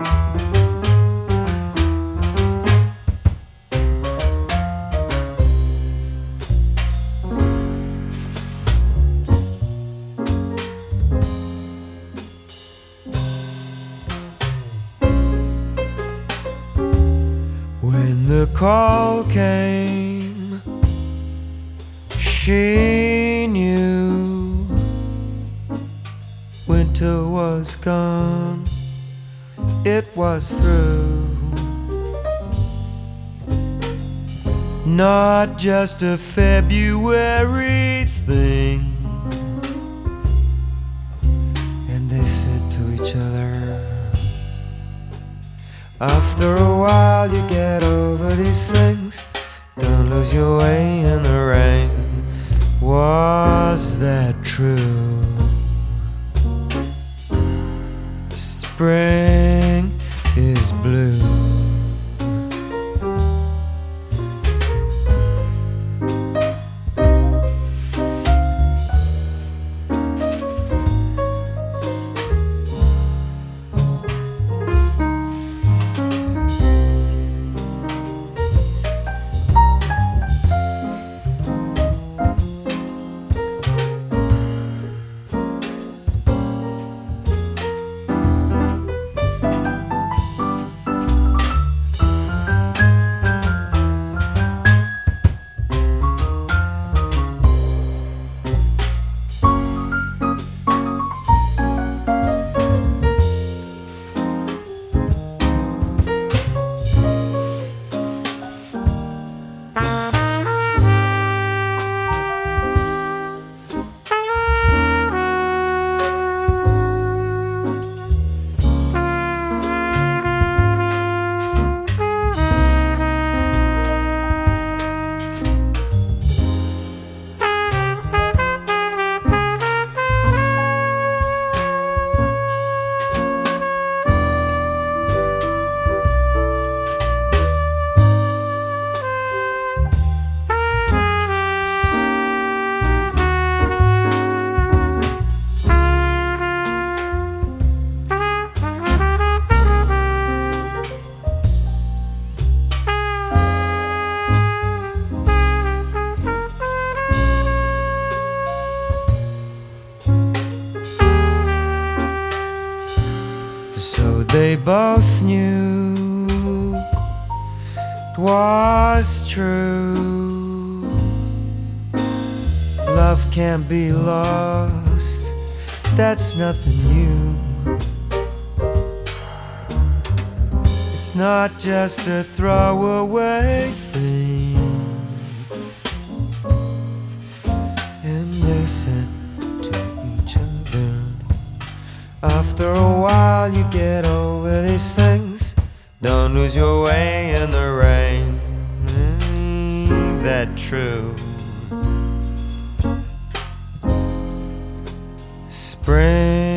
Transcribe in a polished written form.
When the call came, she knew winter was gone, it was through. Not just a February thing. And they said to each other, after a while you get over these things, don't lose your way in the rain. Was that true? Spring is blue. So they both knew it was true. Love can't be lost, that's nothing new. It's not just a throwaway thing. And they said to each other, after a while you get over these things, don't lose your way in the rain. Ain't that true? Spring